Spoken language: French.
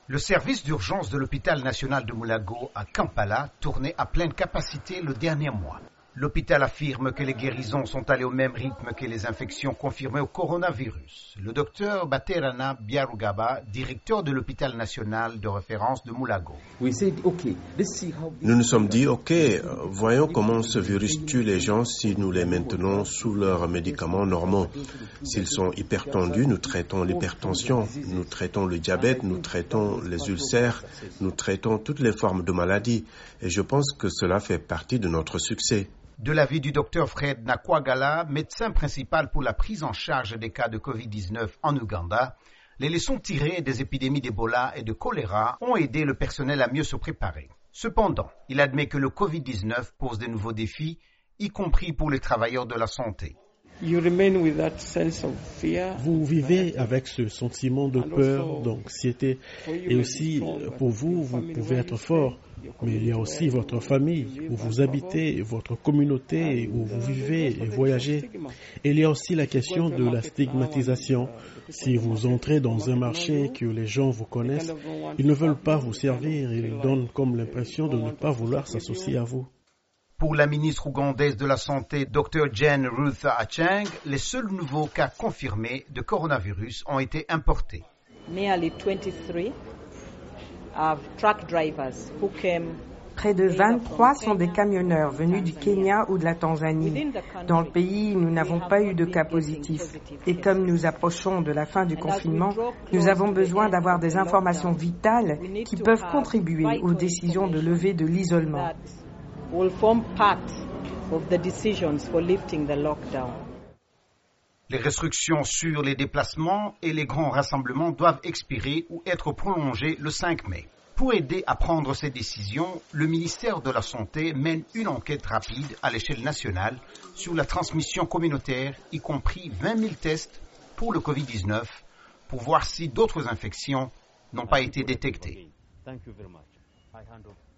Le service d'urgence de l'hôpital national de Mulago à Kampala tournait à pleine capacité le dernier mois. L'hôpital affirme que les guérisons sont allées au même rythme que les infections confirmées au coronavirus. Le docteur Baterana Biarugaba, directeur de l'hôpital national de référence de Mulago. Nous nous sommes dit, voyons comment ce virus tue les gens si nous les maintenons sous leurs médicaments normaux. S'ils sont hypertendus, nous traitons l'hypertension, nous traitons le diabète, nous traitons les ulcères, nous traitons toutes les formes de maladies. Et je pense que cela fait partie de notre succès. De l'avis du docteur Fred Nakwagala, médecin principal pour la prise en charge des cas de Covid-19 en Ouganda, les leçons tirées des épidémies d'Ebola et de choléra ont aidé le personnel à mieux se préparer. Cependant, il admet que le Covid-19 pose de nouveaux défis, y compris pour les travailleurs de la santé. Vous vivez avec ce sentiment de peur, d'anxiété, et aussi pour vous, vous pouvez être fort, mais il y a aussi votre famille, où vous habitez, votre communauté, où vous vivez et voyagez. Et il y a aussi la question de la stigmatisation. Si vous entrez dans un marché que les gens vous connaissent, ils ne veulent pas vous servir, ils donnent comme l'impression de ne pas vouloir s'associer à vous. Pour la ministre ougandaise de la Santé, Dr. Jane Ruth Acheng, les seuls nouveaux cas confirmés de coronavirus ont été importés. Près de 23 sont des camionneurs venus du Kenya ou de la Tanzanie. Dans le pays, nous n'avons pas eu de cas positifs. Et comme nous approchons de la fin du confinement, nous avons besoin d'avoir des informations vitales qui peuvent contribuer aux décisions de levée de l'isolement. Les restrictions sur les déplacements et les grands rassemblements doivent expirer ou être prolongées le 5 mai. Pour aider à prendre ces décisions, le ministère de la Santé mène une enquête rapide à l'échelle nationale sur la transmission communautaire, y compris 20 000 tests pour le Covid-19, pour voir si d'autres infections n'ont pas été détectées.